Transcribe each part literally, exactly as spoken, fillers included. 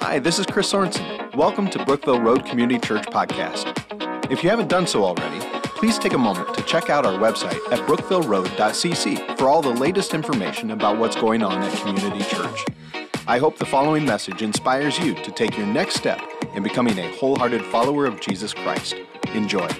Hi, this is Chris Sorensen. Welcome to Brookville Road Community Church Podcast. If you haven't done so already, please take a moment to check out our website at brookville road dot c c for all the latest information about what's going on at Community Church. I hope the following message inspires you to take your next step in becoming a wholehearted follower of Jesus Christ. Enjoy.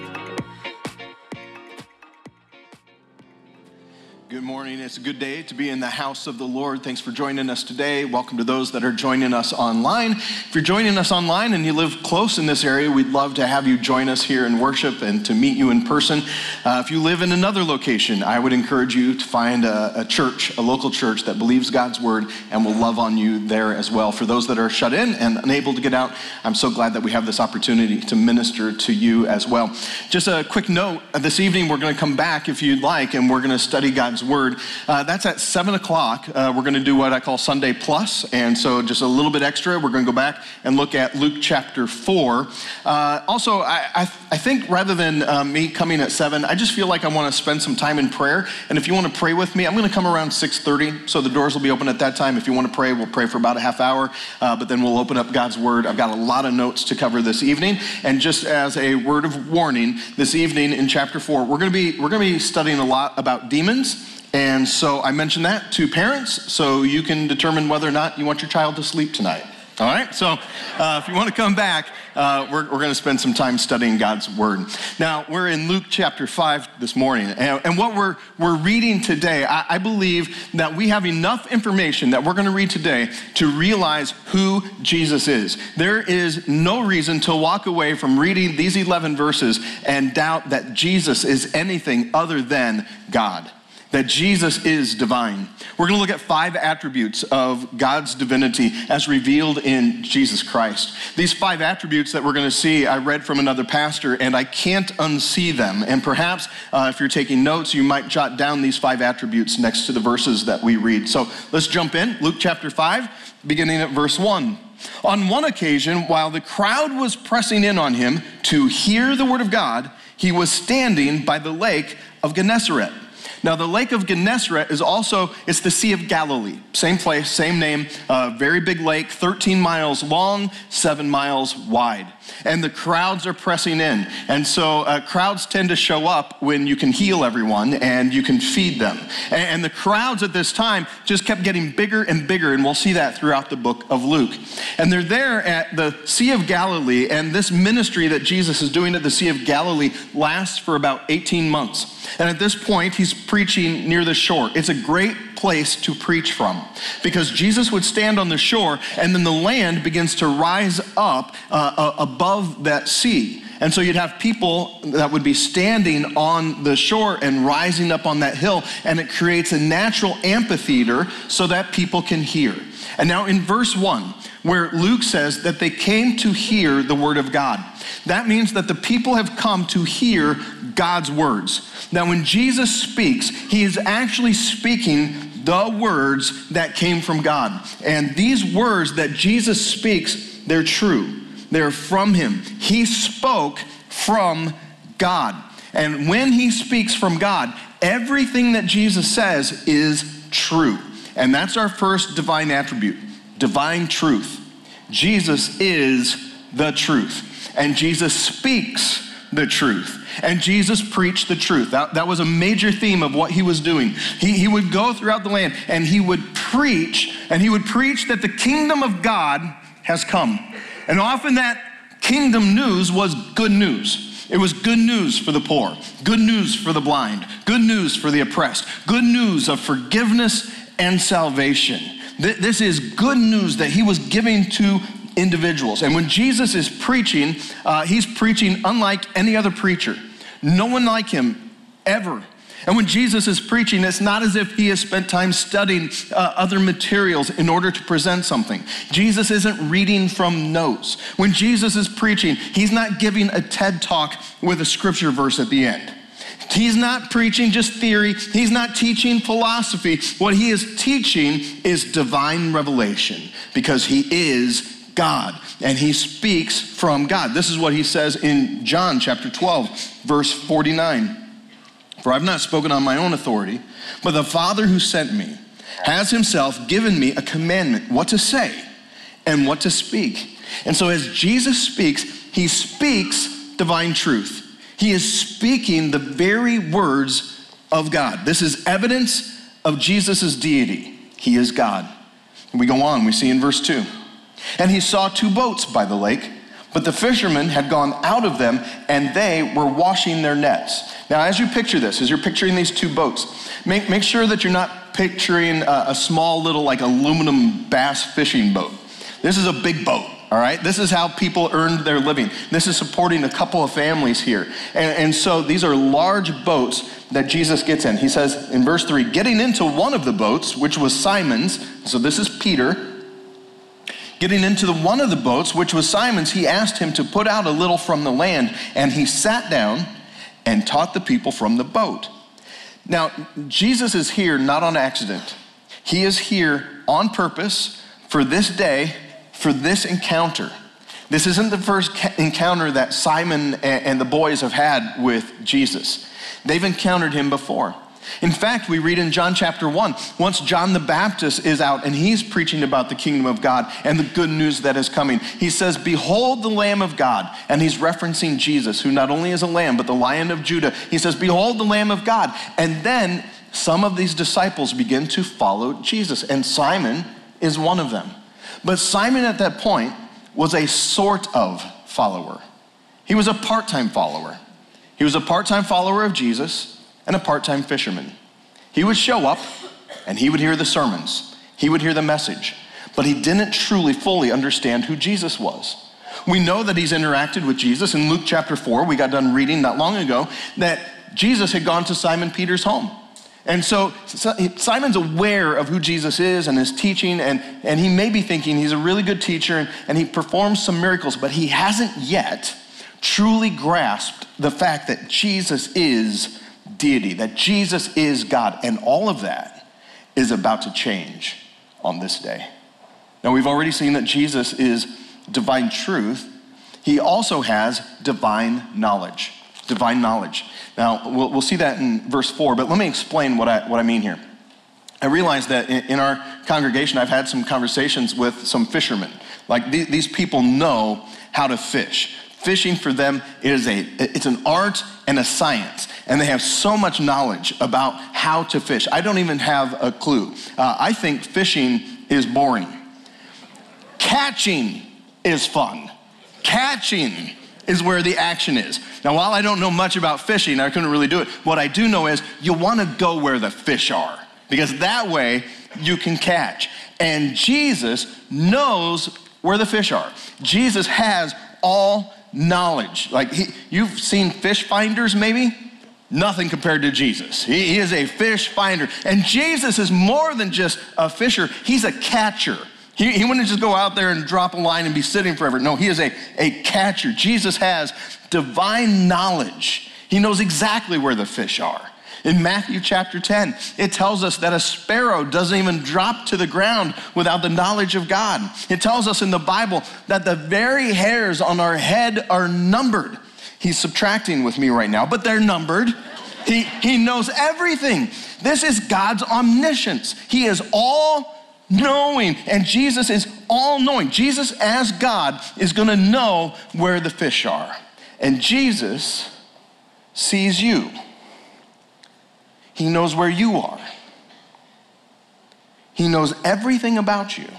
Good morning. It's a good day to be in the house of the Lord. Thanks for joining us today. Welcome to those that are joining us online. If you're joining us online and you live close in this area, we'd love to have you join us here in worship and to meet you in person. Uh, if you live in another location, I would encourage you to find a, a church, a local church that believes God's word and will love on you there as well. For those that are shut in and unable to get out, I'm so glad that we have this opportunity to minister to you as well. Just a quick note, this evening we're going to come back if you'd like, and we're going to study God's word. Uh, that's at seven o'clock. Uh, we're going to do what I call Sunday Plus, and so just a little bit extra. We're going to go back and look at Luke chapter four. Uh, also, I, I, I think rather than uh, me coming at seven, I just feel like I want to spend some time in prayer, and if you want to pray with me, I'm going to come around six thirty, so the doors will be open at that time. If you want to pray, we'll pray for about a half hour, uh, but then we'll open up God's word. I've got a lot of notes to cover this evening, and just as a word of warning, this evening in chapter four, we're going to be we're going to be studying a lot about demons. And so I mentioned that to parents so you can determine whether or not you want your child to sleep tonight. All right, so uh, if you want to come back, uh, we're, we're going to spend some time studying God's word. Now, we're in Luke chapter five this morning, and, and what we're, we're reading today, I, I believe that we have enough information that we're going to read today to realize who Jesus is. There is no reason to walk away from reading these eleven verses and doubt that Jesus is anything other than God, that Jesus is divine. We're going to look at five attributes of God's divinity as revealed in Jesus Christ. These five attributes that we're going to see, I read from another pastor, and I can't unsee them. And perhaps uh, if you're taking notes, you might jot down these five attributes next to the verses that we read. So let's jump in. Luke chapter five, beginning at verse one. On one occasion, while the crowd was pressing in on him to hear the word of God, he was standing by the lake of Gennesaret. Now, the lake of Gennesaret is also, it's the Sea of Galilee. Same place, same name, uh, very big lake, thirteen miles long, seven miles wide. And the crowds are pressing in. And so uh, crowds tend to show up when you can heal everyone and you can feed them. And, and the crowds at this time just kept getting bigger and bigger, and we'll see that throughout the book of Luke. And they're there at the Sea of Galilee, and this ministry that Jesus is doing at the Sea of Galilee lasts for about eighteen months. And at this point, he's preaching near the shore. It's a great place to preach from because Jesus would stand on the shore, and then the land begins to rise up uh, above that sea. And so you'd have people that would be standing on the shore and rising up on that hill, and it creates a natural amphitheater so that people can hear. And now in verse one, where Luke says that they came to hear the word of God, that means that the people have come to hear God's words. Now, when Jesus speaks, he is actually speaking the words that came from God. And these words that Jesus speaks, they're true. They're from him. He spoke from God. And when he speaks from God, everything that Jesus says is true. And that's our first divine attribute, divine truth. Jesus is the truth. And Jesus speaks the truth. And Jesus preached the truth. That, that was a major theme of what he was doing. He, he would go throughout the land and he would preach, and he would preach that the kingdom of God has come. And often that kingdom news was good news. It was good news for the poor, good news for the blind, good news for the oppressed, good news of forgiveness and salvation. This is good news that he was giving to individuals. And when Jesus is preaching, uh, he's preaching unlike any other preacher. No one like him ever. And when Jesus is preaching, it's not as if he has spent time studying uh, other materials in order to present something. Jesus isn't reading from notes. When Jesus is preaching, he's not giving a TED talk with a scripture verse at the end. He's not preaching just theory. He's not teaching philosophy. What he is teaching is divine revelation because he is God, and he speaks from God. This is what he says in John chapter twelve, verse forty-nine. For I've not spoken on my own authority, but the Father who sent me has himself given me a commandment, what to say and what to speak. And so as Jesus speaks, he speaks divine truth. He is speaking the very words of God. This is evidence of Jesus' deity. He is God. And we go on, we see in verse two. And he saw two boats by the lake, but the fishermen had gone out of them, and they were washing their nets. Now, as you picture this, as you're picturing these two boats, make, make sure that you're not picturing a, a small little like aluminum bass fishing boat. This is a big boat, all right? This is how people earned their living. This is supporting a couple of families here. And, and so these are large boats that Jesus gets in. He says in verse three, getting into one of the boats, which was Simon's, so this is Peter, getting into the one of the boats, which was Simon's, he asked him to put out a little from the land, and he sat down and taught the people from the boat. Now, Jesus is here not on accident. He is here on purpose for this day, for this encounter. This isn't the first encounter that Simon and the boys have had with Jesus. They've encountered him before. In fact, we read in John chapter one, once John the Baptist is out and he's preaching about the kingdom of God and the good news that is coming, he says, behold the Lamb of God. And he's referencing Jesus, who not only is a lamb, but the Lion of Judah. He says, behold the Lamb of God. And then some of these disciples begin to follow Jesus, and Simon is one of them. But Simon at that point was a sort of follower. He was a part-time follower. He was a part-time follower of Jesus and a part-time fisherman. He would show up and he would hear the sermons. He would hear the message, but he didn't truly fully understand who Jesus was. We know that he's interacted with Jesus. In Luke chapter four, we got done reading not long ago, that Jesus had gone to Simon Peter's home. And so Simon's aware of who Jesus is and his teaching, and, and he may be thinking he's a really good teacher, and, and he performs some miracles, but he hasn't yet truly grasped the fact that Jesus is deity, that Jesus is God, and all of that is about to change on this day. Now, we've already seen that Jesus is divine truth. He also has divine knowledge. Divine knowledge. Now, we'll, we'll see that in verse four, but let me explain what I, what I mean here. I realize that in, in our congregation, I've had some conversations with some fishermen. Like, th- these people know how to fish. Fishing for them is a, it's an art and a science, and they have so much knowledge about how to fish. I don't even have a clue. Uh, I think fishing is boring. Catching is fun. Catching is where the action is. Now, while I don't know much about fishing, I couldn't really do it. What I do know is you want to go where the fish are, because that way you can catch. And Jesus knows where the fish are. Jesus has all knowledge. Like, he, you've seen fish finders maybe? Nothing compared to Jesus. He, he is a fish finder. And Jesus is more than just a fisher. He's a catcher. He, he wouldn't just go out there and drop a line and be sitting forever. No, he is a, a catcher. Jesus has divine knowledge. He knows exactly where the fish are. In Matthew chapter ten, it tells us that a sparrow doesn't even drop to the ground without the knowledge of God. It tells us in the Bible that the very hairs on our head are numbered. He's subtracting with me right now, but they're numbered. He, he knows everything. This is God's omniscience. He is all-knowing, and Jesus is all-knowing. Jesus, as God, is going to know where the fish are. And Jesus sees you. He knows where you are. He knows everything about you.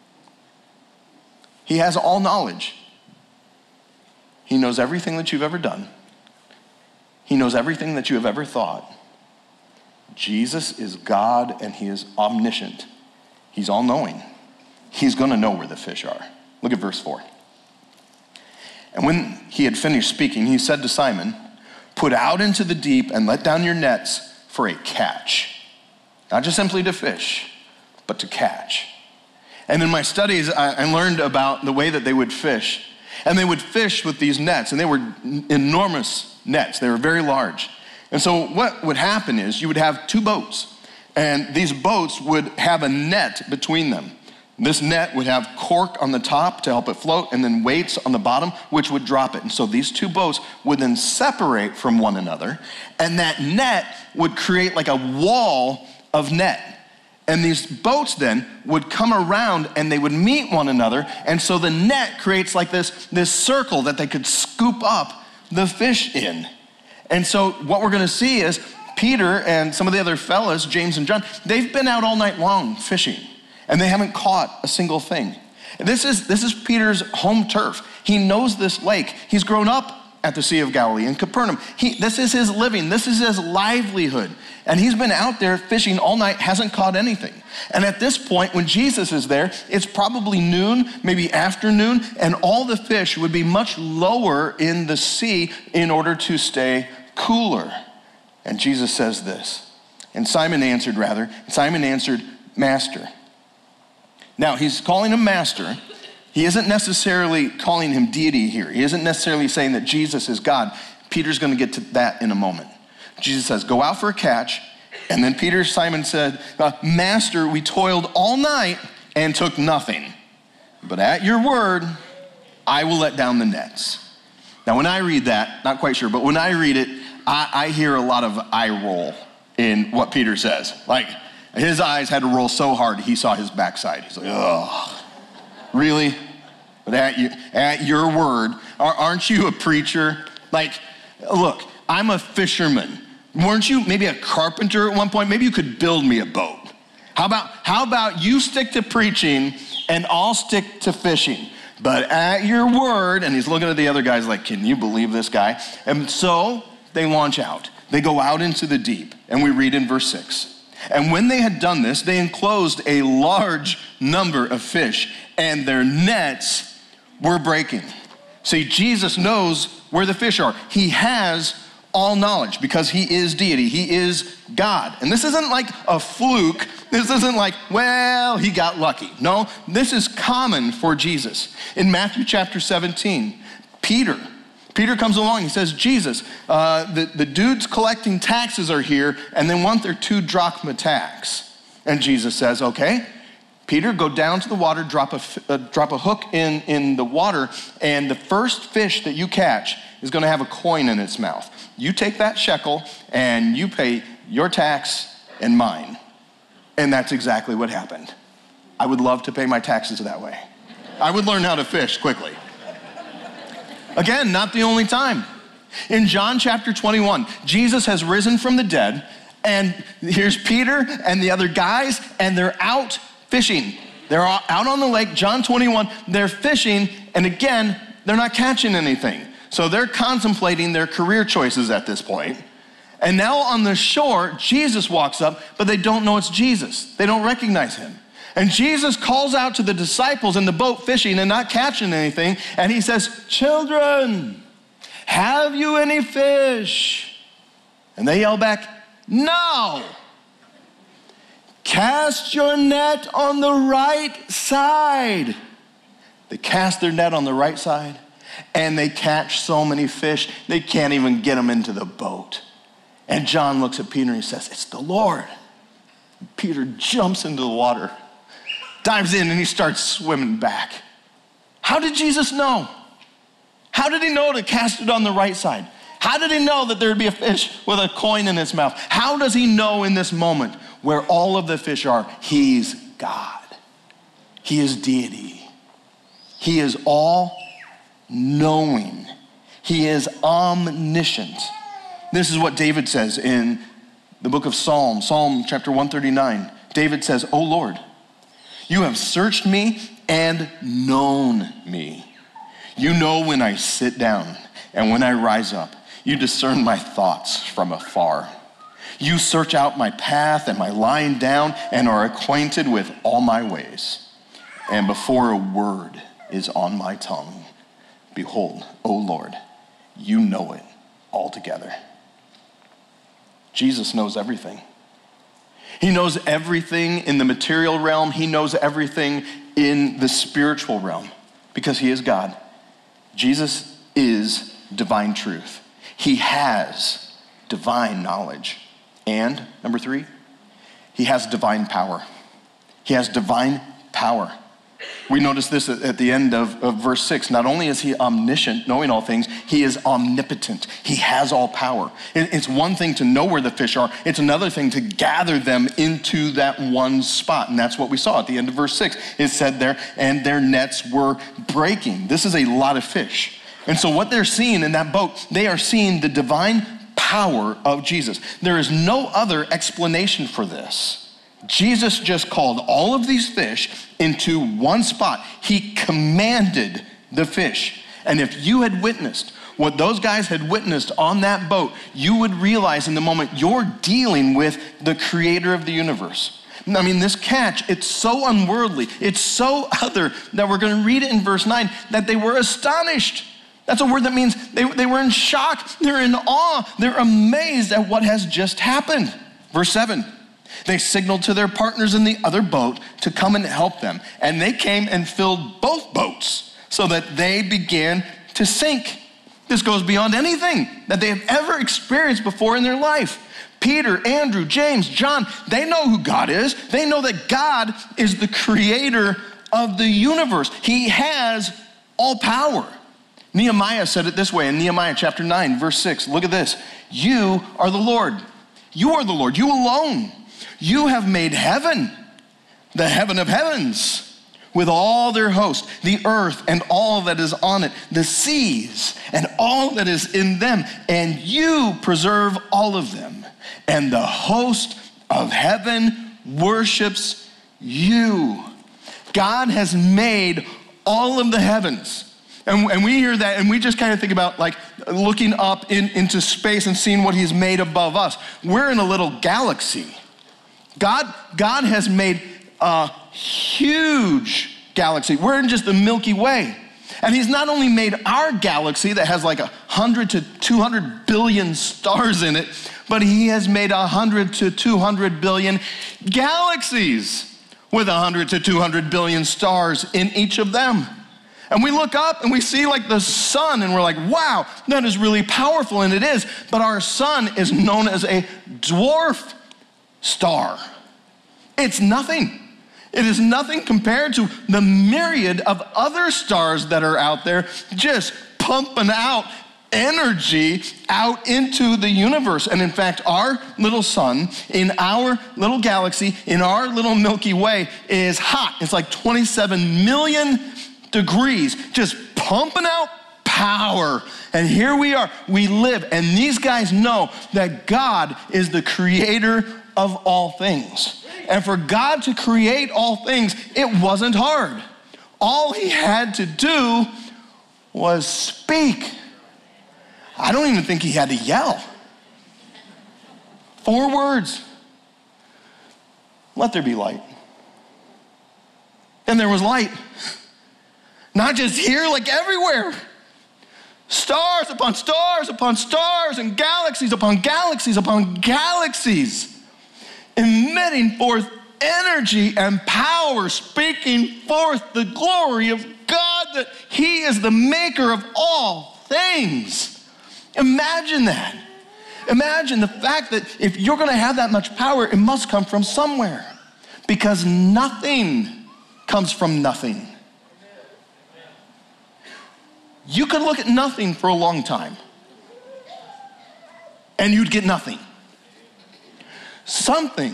He has all knowledge. He knows everything that you've ever done. He knows everything that you have ever thought. Jesus is God, and he is omniscient. He's all-knowing. He's going to know where the fish are. Look at verse four. And when he had finished speaking, he said to Simon, "Put out into the deep and let down your nets for a catch." Not just simply to fish, but to catch. And in my studies, I, I learned about the way that they would fish. And they would fish with these nets, and they were enormous nets. They were very large. And so what would happen is you would have two boats, and these boats would have a net between them. This net would have cork on the top to help it float, and then weights on the bottom, which would drop it. And so these two boats would then separate from one another, and that net would create like a wall of net. And these boats then would come around and they would meet one another. And so the net creates like this, this circle that they could scoop up the fish in. And so what we're gonna see is Peter and some of the other fellas, James and John, they've been out all night long fishing and they haven't caught a single thing. This is, this is Peter's home turf. He knows this lake. He's grown up at the Sea of Galilee in Capernaum. He, this is his living. This is his livelihood. And he's been out there fishing all night, hasn't caught anything. And at this point, when Jesus is there, it's probably noon, maybe afternoon, and all the fish would be much lower in the sea in order to stay cooler. And Jesus says this, and Simon answered rather, Simon answered, Master. Now, he's calling him Master. He isn't necessarily calling him deity here. He isn't necessarily saying that Jesus is God. Peter's going to get to that in a moment. Jesus says, go out for a catch. And then Peter, Simon said, uh, Master, we toiled all night and took nothing. But at your word, I will let down the nets. Now, when I read that, not quite sure, but when I read it, I, I hear a lot of eye roll in what Peter says. Like, his eyes had to roll so hard, he saw his backside. He's like, oh, really? But at, you, at your word, aren't you a preacher? Like, look, I'm a fisherman. Weren't you maybe a carpenter at one point? Maybe you could build me a boat. How about, how about you stick to preaching and I'll stick to fishing? But at your word, and he's looking at the other guys like, can you believe this guy? And so they launch out. They go out into the deep. And we read in verse six. And when they had done this, they enclosed a large number of fish, and their nets were breaking. See, Jesus knows where the fish are. He has all knowledge because he is deity. He is God. And this isn't like a fluke. This isn't like, well, he got lucky. No, this is common for Jesus. In Matthew chapter seventeen, Peter, Peter comes along, he says, Jesus, uh, the, the dudes collecting taxes are here and they want their two drachma tax. And Jesus says, okay, Peter, go down to the water, drop a, uh, drop a hook in, in the water, and the first fish that you catch is gonna have a coin in its mouth. You take that shekel and you pay your tax and mine. And that's exactly what happened. I would love to pay my taxes that way. I would learn how to fish quickly. Again, not the only time. In John chapter twenty-one, Jesus has risen from the dead, and here's Peter and the other guys, and they're out fishing. They're out on the lake, John twenty-one, they're fishing, and again, they're not catching anything. So they're contemplating their career choices at this point. And now on the shore, Jesus walks up, but they don't know it's Jesus. They don't recognize him. And Jesus calls out to the disciples in the boat fishing and not catching anything, and he says, children, have you any fish? And they yell back, no. Cast your net on the right side. They cast their net on the right side, and they catch so many fish, they can't even get them into the boat. And John looks at Peter and he says, it's the Lord. Peter jumps into the water, dives in, and he starts swimming back. How did Jesus know? How did he know to cast it on the right side? How did he know that there would be a fish with a coin in its mouth? How does he know in this moment where all of the fish are? He's God. He is deity. He is all-knowing. He is omniscient. This is what David says in the book of Psalms, Psalm chapter one thirty-nine. David says, O Lord, you have searched me and known me. You know when I sit down and when I rise up. You discern my thoughts from afar. You search out my path and my lying down and are acquainted with all my ways. And before a word is on my tongue, behold, O Lord, you know it altogether. Jesus knows everything. He knows everything in the material realm. He knows everything in the spiritual realm because he is God. Jesus is divine truth. He has divine knowledge. And number three, he has divine power. He has divine power. We notice this at the end of, of verse six. Not only is he omniscient, knowing all things, he is omnipotent. He has all power. It's one thing to know where the fish are. It's another thing to gather them into that one spot. And that's what we saw at the end of verse six. It said there, and their nets were breaking. This is a lot of fish. And so what they're seeing in that boat, they are seeing the divine power of Jesus. There is no other explanation for this. Jesus just called all of these fish into one spot. He commanded the fish. And if you had witnessed what those guys had witnessed on that boat, you would realize in the moment you're dealing with the creator of the universe. I mean, this catch, it's so unworldly, it's so other that we're going to read it in verse nine, that they were astonished. That's a word that means they, they were in shock, they're in awe, they're amazed at what has just happened. Verse seven. They signaled to their partners in the other boat to come and help them. And they came and filled both boats so that they began to sink. This goes beyond anything that they have ever experienced before in their life. Peter, Andrew, James, John, they know who God is. They know that God is the creator of the universe. He has all power. Nehemiah said it this way in Nehemiah chapter nine, verse six. Look at this. You are the Lord. You are the Lord. You alone. You have made heaven, the heaven of heavens, with all their host, the earth and all that is on it, the seas and all that is in them, and you preserve all of them. And the host of heaven worships you. God has made all of the heavens. And, and we hear that and we just kind of think about like looking up in, into space and seeing what he's made above us. We're in a little galaxy. God, God has made a huge galaxy. We're in just the Milky Way. And he's not only made our galaxy that has like a hundred to two hundred billion stars in it, but he has made a hundred to two hundred billion galaxies with a hundred to two hundred billion stars in each of them. And we look up and we see like the sun and we're like, wow, that is really powerful, and it is. But our sun is known as a dwarf star. It's nothing. It is nothing compared to the myriad of other stars that are out there just pumping out energy out into the universe. And in fact, our little sun in our little galaxy, in our little Milky Way is hot. It's like twenty-seven million degrees, just pumping out power. And here we are, we live. And these guys know that God is the creator of all things. And for God to create all things, it wasn't hard. All he had to do was speak. I don't even think he had to yell. Four words. Let there be light. And there was light. Not just here, like everywhere. Stars upon stars upon stars and galaxies upon galaxies upon galaxies. Emitting forth energy and power, speaking forth the glory of God, that he is the maker of all things. Imagine that. Imagine the fact that if you're going to have that much power, it must come from somewhere, because nothing comes from nothing. You could look at nothing for a long time and you'd get nothing. Something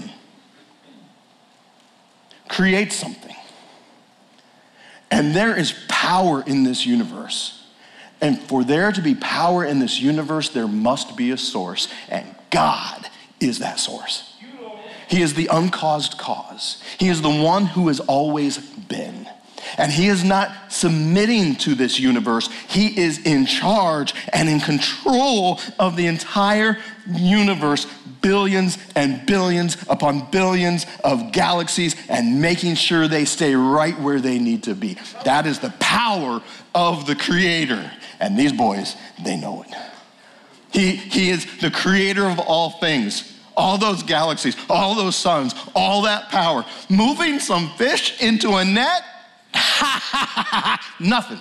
creates something. And there is power in this universe. And for there to be power in this universe, there must be a source. And God is that source. He is the uncaused cause. He is the one who has always been. And he is not submitting to this universe. He is in charge and in control of the entire universe, billions and billions upon billions of galaxies, and making sure they stay right where they need to be. That is the power of the Creator. And these boys, they know it. He, he is the creator of all things. All those galaxies, all those suns, all that power. Moving some fish into a net? Nothing.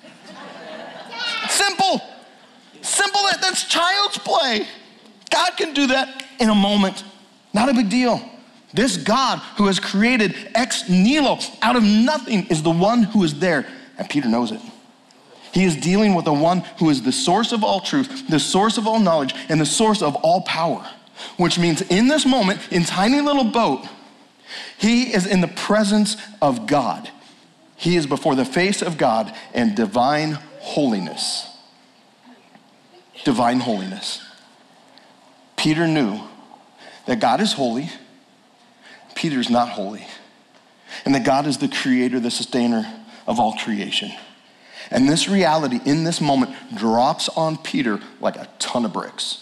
Simple. Simple. That, that's child's play. God can do that in a moment. Not a big deal. This God who has created ex nihilo, out of nothing, is the one who is there. And Peter knows it. He is dealing with the one who is the source of all truth, the source of all knowledge, and the source of all power. Which means in this moment, in tiny little boat, he is in the presence of God. He is before the face of God and divine holiness. Divine holiness. Peter knew that God is holy, Peter's not holy, and that God is the creator, the sustainer of all creation. And this reality in this moment drops on Peter like a ton of bricks.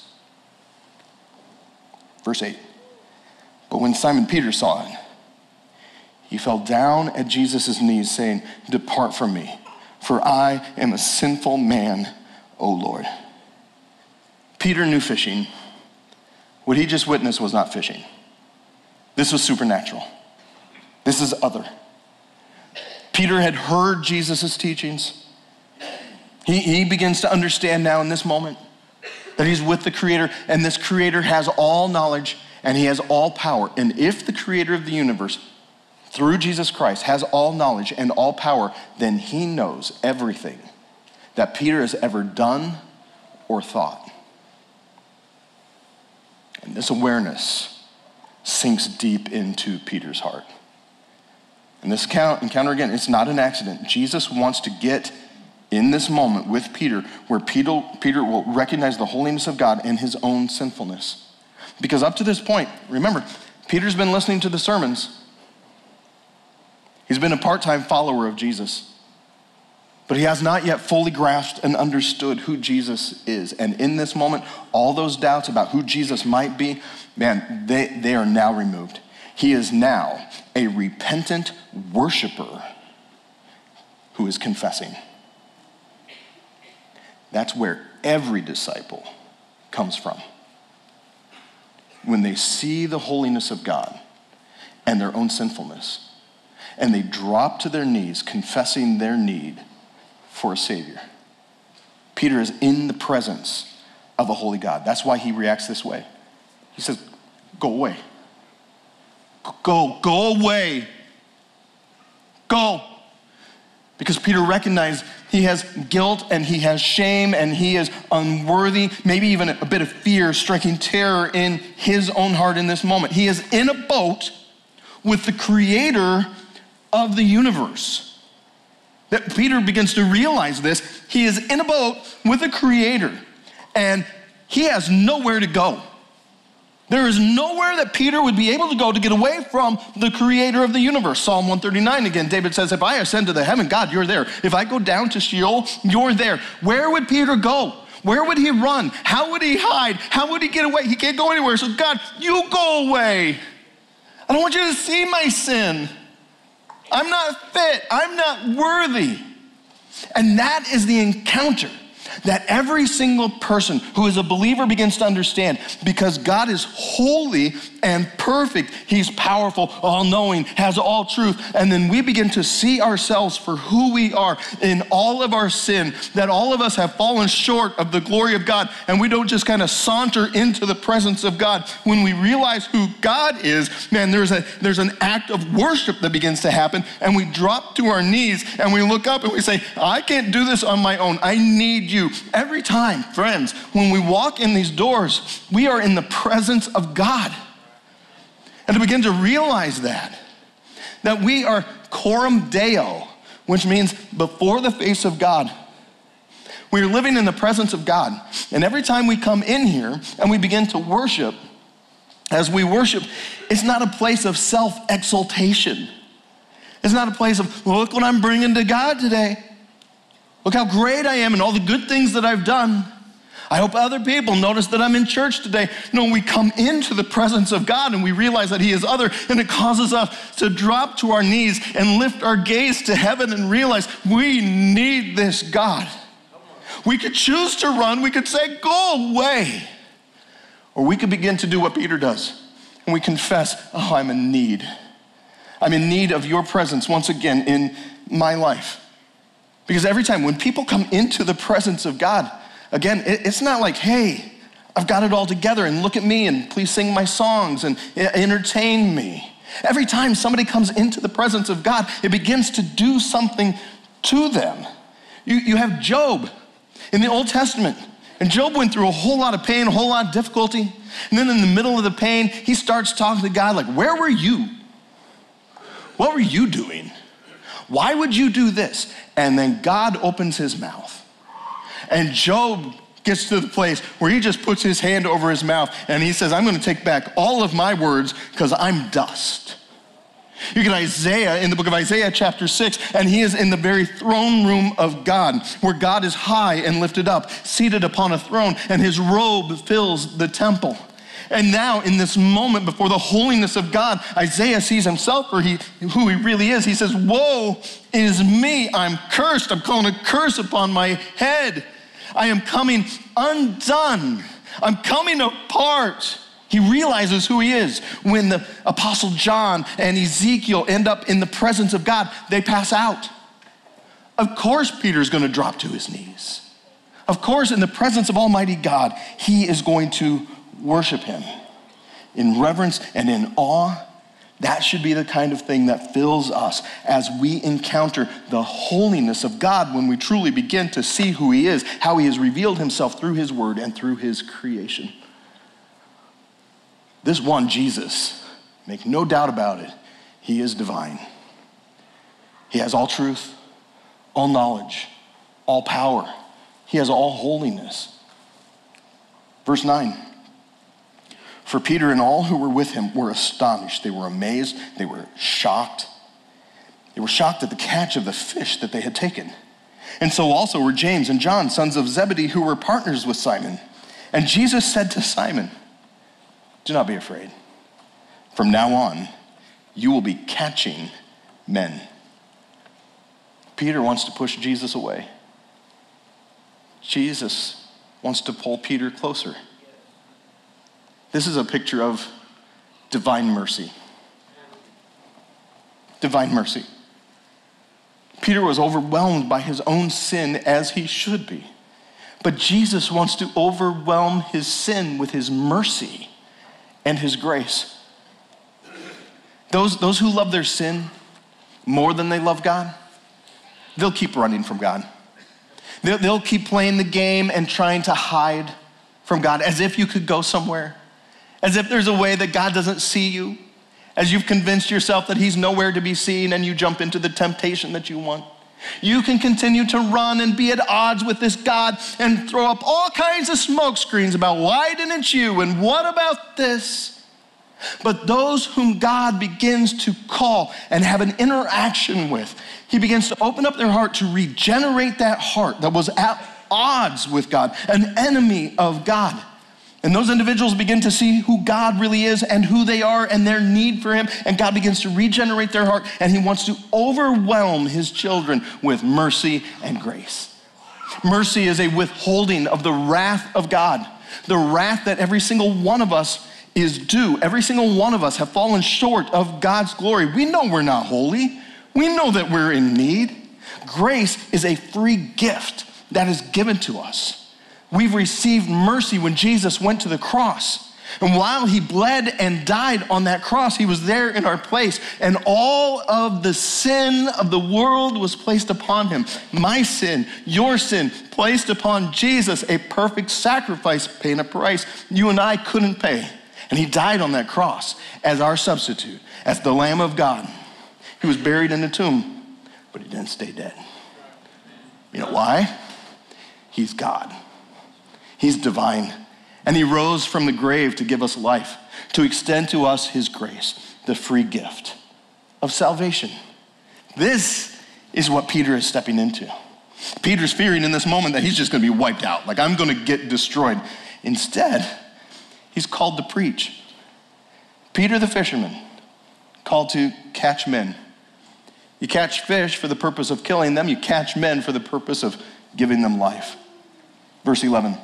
Verse eight, but when Simon Peter saw it, he fell down at Jesus' knees saying, depart from me, for I am a sinful man, O Lord. Peter knew fishing. What he just witnessed was not fishing. This was supernatural. This is other. Peter had heard Jesus' teachings. He, he begins to understand now in this moment that he's with the Creator, and this Creator has all knowledge and he has all power. And if the Creator of the universe, through Jesus Christ, has all knowledge and all power, then he knows everything that Peter has ever done or thought. And this awareness sinks deep into Peter's heart. And this encounter, again, it's not an accident. Jesus wants to get in this moment with Peter where Peter, Peter will recognize the holiness of God and his own sinfulness. Because up to this point, remember, Peter's been listening to the sermons. He's been a part-time follower of Jesus. But he has not yet fully grasped and understood who Jesus is. And in this moment, all those doubts about who Jesus might be, man, they, they are now removed. He is now a repentant worshiper who is confessing. That's where every disciple comes from. When they see the holiness of God and their own sinfulness, and they drop to their knees confessing their need for a Savior. Peter is in the presence of a holy God. That's why he reacts this way. He says, go away. Go, go away. Go. Because Peter recognized he has guilt and he has shame and he is unworthy, maybe even a bit of fear striking terror in his own heart in this moment. He is in a boat with the Creator of the universe. That Peter begins to realize this. He is in a boat with a Creator and he has nowhere to go. There is nowhere that Peter would be able to go to get away from the Creator of the universe. Psalm one thirty-nine again, David says, if I ascend to the heaven, God, you're there. If I go down to Sheol, you're there. Where would Peter go? Where would he run? How would he hide? How would he get away? He can't go anywhere. So God, you go away. I don't want you to see my sin. I'm not fit. I'm not worthy. And that is the encounter that every single person who is a believer begins to understand, because God is holy and perfect. He's powerful, all-knowing, has all truth. And then we begin to see ourselves for who we are in all of our sin, that all of us have fallen short of the glory of God. And we don't just kind of saunter into the presence of God. When we realize who God is, man, there's a there's an act of worship that begins to happen. And we drop to our knees and we look up and we say, I can't do this on my own. I need you. Every time, friends, when we walk in these doors, we are in the presence of God. And to begin to realize that, that we are coram Deo, which means before the face of God. We are living in the presence of God. And every time we come in here and we begin to worship, as we worship, it's not a place of self-exaltation. It's not a place of, look what I'm bringing to God today. Look how great I am and all the good things that I've done. I hope other people notice that I'm in church today. No, we come into the presence of God and we realize that he is other, and it causes us to drop to our knees and lift our gaze to heaven and realize we need this God. We could choose to run. We could say, go away. Or we could begin to do what Peter does. And we confess, oh, I'm in need. I'm in need of your presence once again in my life. Because every time when people come into the presence of God, again, it's not like, hey, I've got it all together, and look at me, and please sing my songs and entertain me. Every time somebody comes into the presence of God, it begins to do something to them. You, you have Job in the Old Testament, and Job went through a whole lot of pain, a whole lot of difficulty, and then in the middle of the pain, he starts talking to God like, where were you? What were you doing? Why would you do this? And then God opens his mouth, and Job gets to the place where he just puts his hand over his mouth and he says, I'm going to take back all of my words because I'm dust. You get Isaiah in the book of Isaiah chapter six, and he is in the very throne room of God, where God is high and lifted up, seated upon a throne, and his robe fills the temple. And now in this moment before the holiness of God, Isaiah sees himself for he, who he really is. He says, woe is me, I'm cursed. I'm calling a curse upon my head. I am coming undone. I'm coming apart. He realizes who he is. When the Apostle John and Ezekiel end up in the presence of God, they pass out. Of course, Peter's going to drop to his knees. Of course, in the presence of Almighty God, he is going to worship him in reverence and in awe. That should be the kind of thing that fills us as we encounter the holiness of God, when we truly begin to see who he is, how he has revealed himself through his word and through his creation. This one, Jesus, make no doubt about it, he is divine. He has all truth, all knowledge, all power. He has all holiness. Verse nine. For Peter and all who were with him were astonished. They were amazed. They were shocked. They were shocked at the catch of the fish that they had taken. And so also were James and John, sons of Zebedee, who were partners with Simon. And Jesus said to Simon, do not be afraid. From now on, you will be catching men. Peter wants to push Jesus away. Jesus wants to pull Peter closer. This is a picture of divine mercy. Divine mercy. Peter was overwhelmed by his own sin, as he should be. But Jesus wants to overwhelm his sin with his mercy and his grace. Those, those who love their sin more than they love God, they'll keep running from God. They'll, they'll keep playing the game and trying to hide from God, as if you could go somewhere. As if there's a way that God doesn't see you, as you've convinced yourself that he's nowhere to be seen, and you jump into the temptation that you want. You can continue to run and be at odds with this God and throw up all kinds of smoke screens about why didn't you and what about this? But those whom God begins to call and have an interaction with, he begins to open up their heart to regenerate that heart that was at odds with God, an enemy of God. And those individuals begin to see who God really is and who they are and their need for him. And God begins to regenerate their heart, and he wants to overwhelm his children with mercy and grace. Mercy is a withholding of the wrath of God, the wrath that every single one of us is due. Every single one of us have fallen short of God's glory. We know we're not holy. We know that we're in need. Grace is a free gift that is given to us. We've received mercy when Jesus went to the cross. And while he bled and died on that cross, he was there in our place. And all of the sin of the world was placed upon him. My sin, your sin, placed upon Jesus, a perfect sacrifice, paying a price you and I couldn't pay. And he died on that cross as our substitute, as the Lamb of God. He was buried in a tomb, but he didn't stay dead. You know why? He's God. He's divine. And he rose from the grave to give us life, to extend to us his grace, the free gift of salvation. This is what Peter is stepping into. Peter's fearing in this moment that he's just going to be wiped out, like I'm going to get destroyed. Instead, he's called to preach. Peter the fisherman, called to catch men. You catch fish for the purpose of killing them. You catch men for the purpose of giving them life. Verse eleven.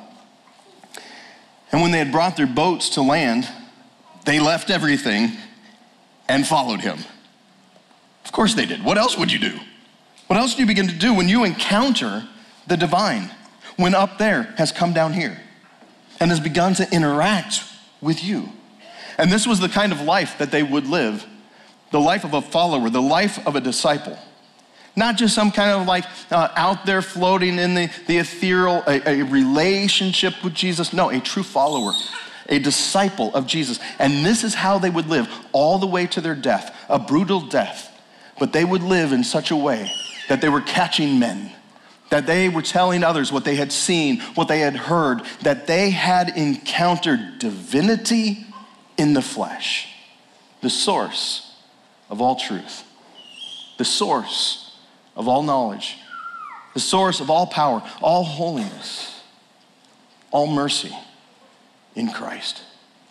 And when they had brought their boats to land, they left everything and followed him. Of course they did. What else would you do? What else do you begin to do when you encounter the divine, when up there has come down here? and has begun to interact with you. And this was the kind of life that they would live, the life of a follower, the life of a disciple. Not just some kind of like uh, out there floating in the, the ethereal, a, a relationship with Jesus. No, a true follower, a disciple of Jesus. And this is how they would live all the way to their death, a brutal death. But they would live in such a way that they were catching men, that they were telling others what they had seen, what they had heard, that they had encountered divinity in the flesh, the source of all truth, the source of all knowledge, the source of all power, all holiness, all mercy in Christ.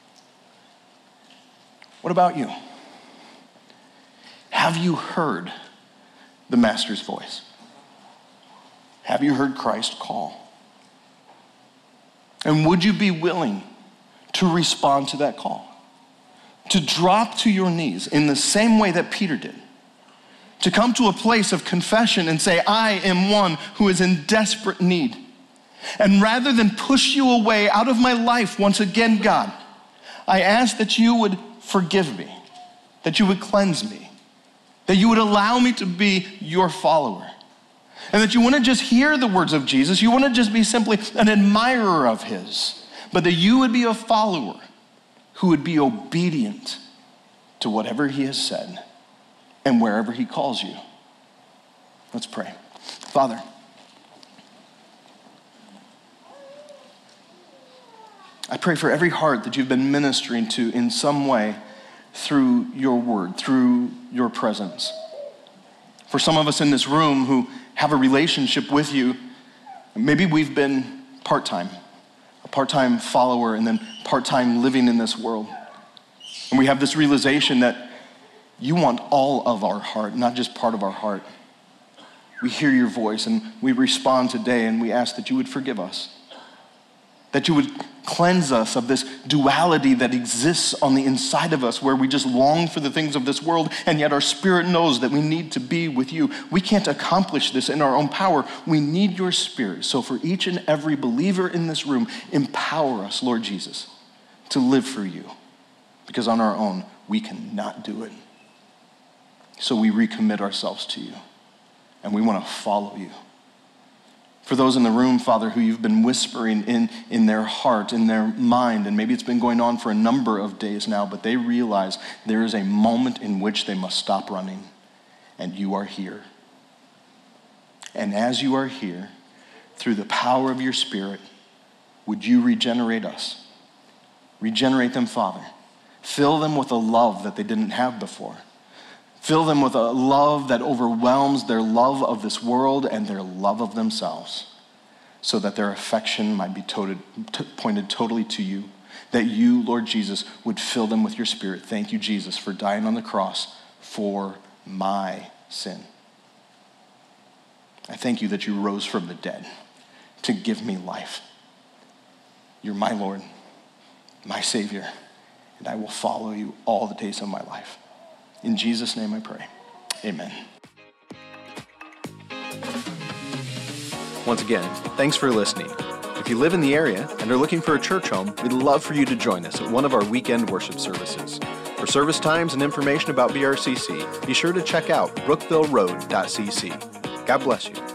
What about you? Have you heard the Master's voice? Have you heard Christ call? And would you be willing to respond to that call? To drop to your knees in the same way that Peter did? To come to a place of confession and say, I am one who is in desperate need. And rather than push you away out of my life once again, God, I ask that you would forgive me, that you would cleanse me, that you would allow me to be your follower, and that you wouldn't just hear the words of Jesus, you wouldn't just be simply an admirer of his, but that you would be a follower who would be obedient to whatever he has said and wherever he calls you. Let's pray. Father, I pray for every heart that you've been ministering to in some way through your word, through your presence. For some of us in this room who have a relationship with you, maybe we've been part-time, a part-time follower and then part-time living in this world. And we have this realization that you want all of our heart, not just part of our heart. We hear your voice and we respond today, and we ask that you would forgive us, that you would cleanse us of this duality that exists on the inside of us, where we just long for the things of this world, and yet our spirit knows that we need to be with you. We can't accomplish this in our own power. We need your spirit. So for each and every believer in this room, empower us, Lord Jesus, to live for you, because on our own, we cannot do it. So we recommit ourselves to you, and we want to follow you. For those in the room, Father, who you've been whispering in, in their heart, in their mind, and maybe it's been going on for a number of days now, but they realize there is a moment in which they must stop running, and you are here. And as you are here, through the power of your Spirit, would you regenerate us? Regenerate them, Father. Fill them with a love that they didn't have before. Fill them with a love that overwhelms their love of this world and their love of themselves, so that their affection might be toted, t- pointed totally to you, that you, Lord Jesus, would fill them with your Spirit. Thank you, Jesus, for dying on the cross for my sin. I thank you that you rose from the dead to give me life. You're my Lord, my Savior, and I will follow you all the days of my life. In Jesus' name I pray, amen. Once again, thanks for listening. If you live in the area and are looking for a church home, we'd love for you to join us at one of our weekend worship services. For service times and information about B R C C, be sure to check out brookville road dot c c. God bless you.